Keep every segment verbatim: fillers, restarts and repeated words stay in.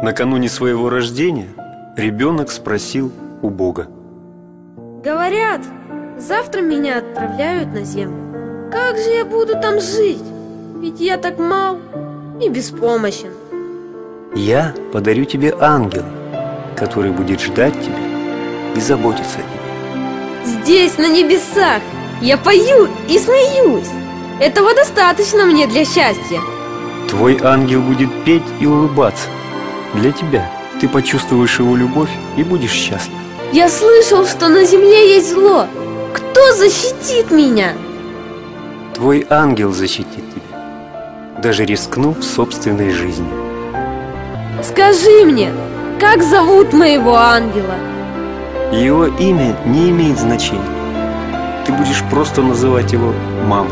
Накануне своего рождения ребенок спросил у Бога: говорят, завтра меня отправляют на землю. Как же я буду там жить? Ведь я так мал и беспомощен. я подарю тебе ангела, который будет ждать тебя и заботиться о тебе. Здесь, на небесах, я пою и смеюсь. Этого достаточно мне для счастья. Твой ангел будет петь и улыбаться для тебя. Ты почувствуешь его любовь и будешь счастлив. Я слышал, что на земле есть зло. Кто защитит меня? Твой ангел защитит тебя, даже рискнув собственной жизнью. Скажи мне, как зовут моего ангела? Его имя не имеет значения. Ты будешь просто называть его мама.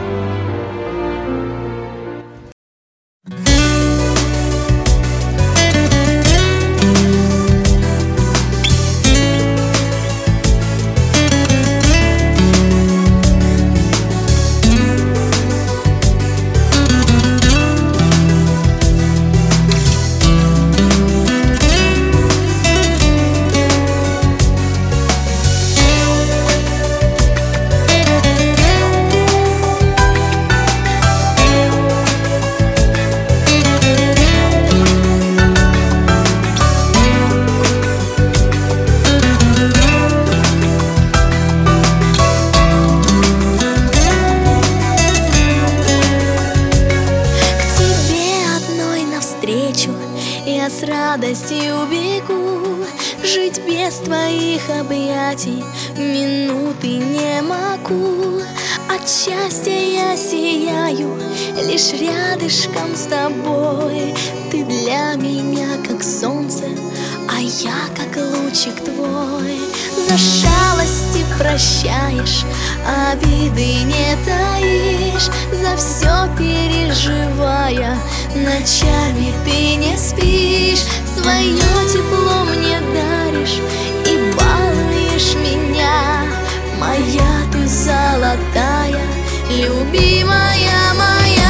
Я с радостью бегу, жить без твоих объятий минуты не могу. От счастья я сияю, лишь рядышком с тобой. Ты для меня как солнце, а я как лучик твой. За шалости прощаешь, обиды не таишь, за все переживая, ночами ты не спишь. Свое тепло мне даришь и балуешь меня. Моя ты золотая, любимая моя.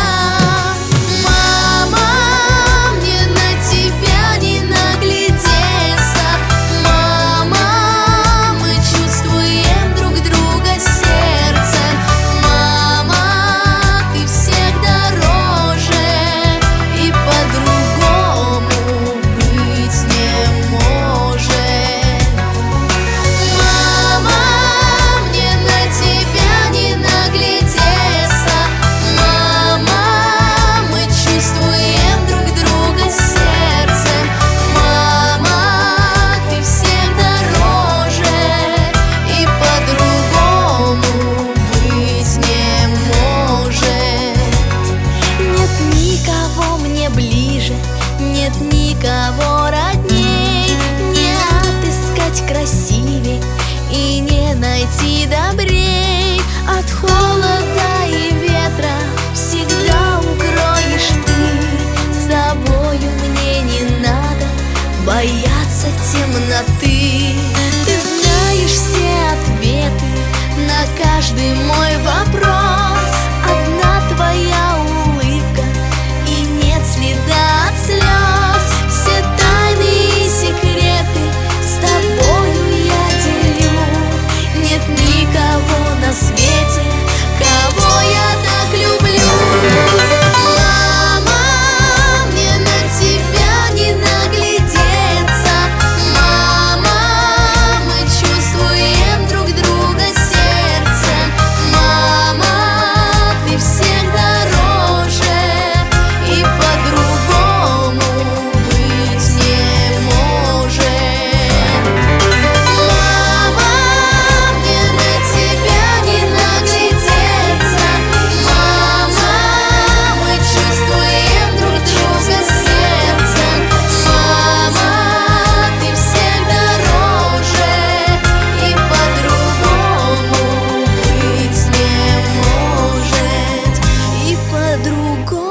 Нет никого родней, не отыскать красивей и не найти добрей. От холода и ветра всегда укроешь ты. С тобою мне не надо бояться темноты. Ты знаешь все ответы на каждый мой вопрос. Одна твоя улыбка и нет следа от слез. Все тайны и секреты с тобою я делю. Нет никого на свете, кого я так люблю. Мама, мне на тебя не наглядеться. Мама, мы чувствуем друг друга сердцем. Мама, ты всех дороже, и по-другому быть не может. Мама, мне на тебя не наглядеться. Мама, мы чувствуем друг друга сердцем. Мама, ты всех дороже, и по-другому быть не может. И по-другому